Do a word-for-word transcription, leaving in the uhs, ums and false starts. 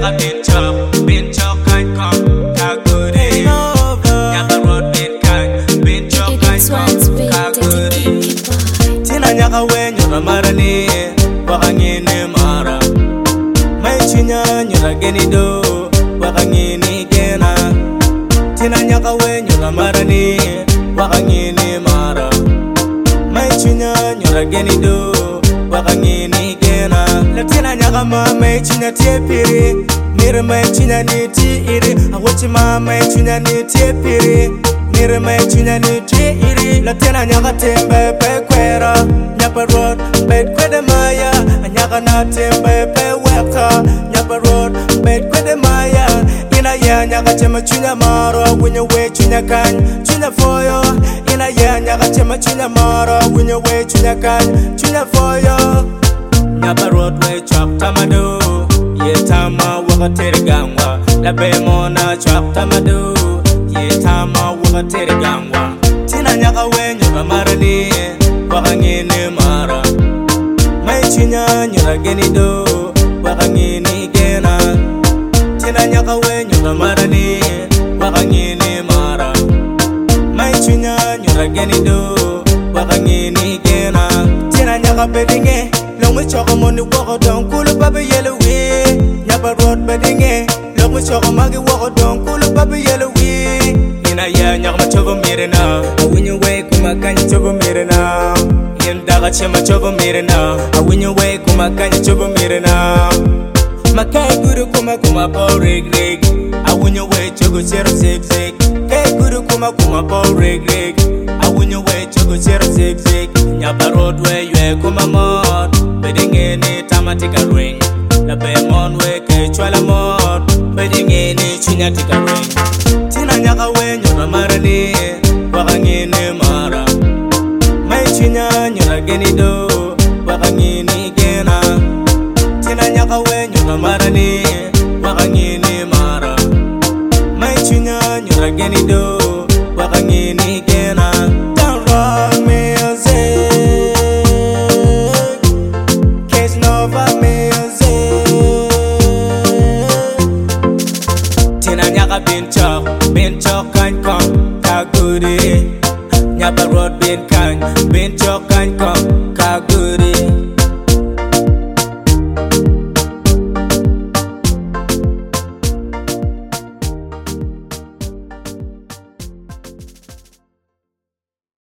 nyaka bin chok, bin chok kan kom, kaguri. Nyaka road bin kan, bin chok kan kom, kaguri. Tina nyaka we nyaka marani, wakangini mara. Mai chinya nyaka geni do, wakangini gena. Tina nyaka we nyaka marani, wakangini mara. Mai chinya nyaka geni do, wakangini gena. Latina nyaka ma mai chinya tiepiri, nire mai chinya ni ti iri. Awochi ma mai chinya ni tiepiri, nire mai chinya ni ti iri. Latina nyaka tembe pe kwera, nyapa road bed kwede maya. Nyaka na tembe pe weka, nyapa road bed kwede maya. Ina ya nyaka chema chinya maro, winyo we chinya kan, chinya foyo. Ina ya nyaka chema chinya maro, winyo we chinya kan, chinya foyo. Nyapa road we chop tamado, ye tama waka tere gangwa. La be mona chop tamado, ye tama waka tere gangwa. Tina nyaka we nyaka marani, waka ngini mara. Mai chinya nyaka geni do, waka ngini gena. Tina nyaka we nyaka marani, waka ngini mara. Mai chinya nyaka geni do, waka ngini gena. Tina nyaka bedinge, long we choko money wako don kulu baby yellow we. Nyapa road bedinge, long we choko magi wako don kulu baby yellow we. Ina ya nyaka machogo mirena, awinyo we kumakanya chogo mirena. Yen daga chema chogo mirena, awinyo we kumakanya chogo mirena. Makai guru kuma kuma po rig rig, awinyo we chogo zero zig zig. Kai guru kuma kuma po rig rig, awinyo we chogo zero zig zig. Nyapa road we yue kuma mod, bedinge ni tamatika ring. La be mon we ke chwala mod, bedinge ni chinya tika ring. Tina nyaka we nyaka marani, waka ngini mara. Mai chinya nyaka geni do, waka ngini gena. Tina nyaka we nyaka marani,